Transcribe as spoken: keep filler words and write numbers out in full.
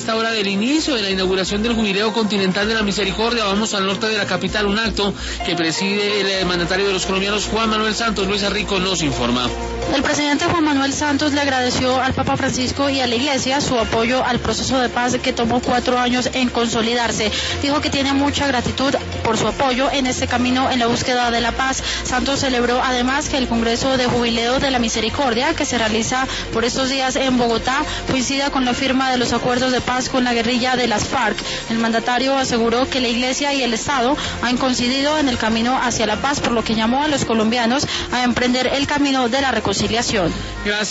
esta hora del inicio de la inauguración del Jubileo Continental de la Misericordia. Vamos al norte de la capital, un acto que preside el mandatario de los colombianos, Juan Manuel Santos. Luisa Rico nos informa. El presidente Juan Manuel Santos le agradeció al Papa Francisco y a la Iglesia su apoyo al proceso de paz que tomó cuatro años en consolidarse. Dijo que tiene mucha gratitud por su apoyo en este camino en la búsqueda de la paz. Santos celebró además que el Congreso de Jubileo de la Misericordia, que se realiza por estos días en Bogotá, coincida con la firma de los acuerdos de paz con la guerrilla de las FARC. El mandatario aseguró que la Iglesia y el Estado han coincidido en el camino hacia la paz, por lo que llamó a los colombianos a emprender el camino de la reconciliación. Gracias.